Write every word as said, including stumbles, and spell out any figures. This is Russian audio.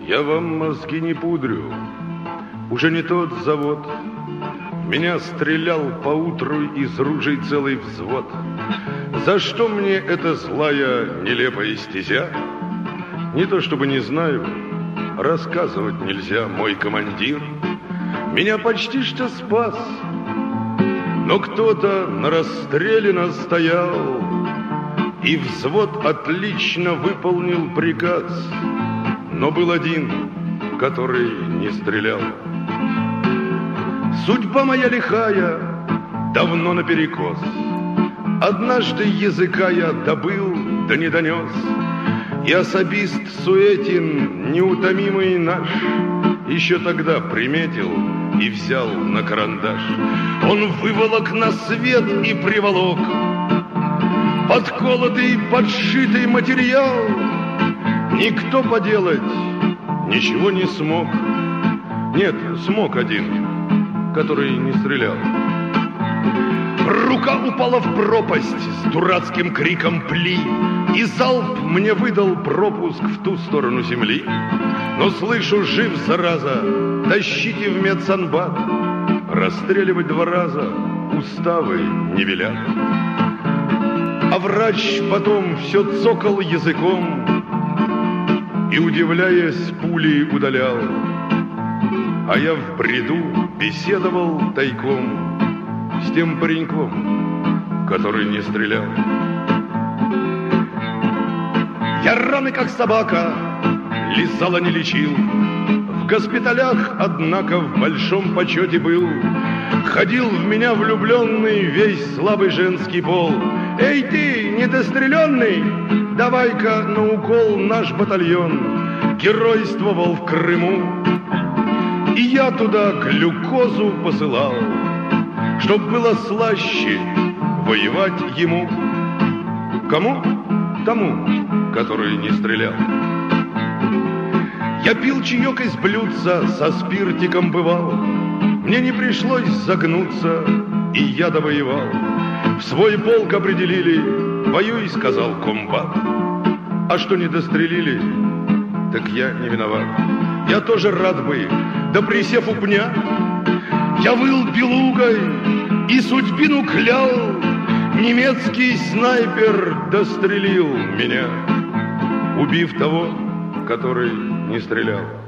Я вам мозги не пудрю, уже не тот завод. Меня стрелял поутру из ружей целый взвод. За что мне эта злая, нелепая стезя? Не то чтобы не знаю, рассказывать нельзя. Мой командир меня почти что спас, но кто-то на расстреле настоял, и взвод отлично выполнил приказ. Но был один, который не стрелял. Судьба моя лихая, давно наперекос. Однажды языка я добыл, да не донес, и особист Суетин, неутомимый наш, еще тогда приметил и взял на карандаш. Он выволок на свет и приволок подколотый, подшитый материал. Никто поделать ничего не смог. Нет, смог один, который не стрелял. Рука упала в пропасть с дурацким криком «Пли!», и залп мне выдал пропуск в ту сторону земли. Но слышу, жив, зараза, тащите в медсанбат. Расстреливать два раза уставы не велят. А врач потом все цокал языком и, удивляясь, пули удалял. А я в бреду беседовал тайком с тем пареньком, который не стрелял. Я раны, как собака, лизал, а не лечил. В госпиталях, однако, в большом почете был. Ходил в меня влюбленный весь слабый женский пол. Эй ты, недостреленный, давай-ка на укол наш батальон. Геройствовал в Крыму, и я туда глюкозу посылал, чтоб было слаще воевать ему. Кому? Тому, который не стрелял. Я пил чаек из блюдца, со спиртиком бывал. Мне не пришлось загнуться, и я довоевал. В свой полк определили, воюй, сказал комбат. А что не дострелили, так я не виноват. Я тоже рад бы, да присев у пня, я выл белугой и судьбину клял. Немецкий снайпер дострелил меня, убив того, который не стрелял.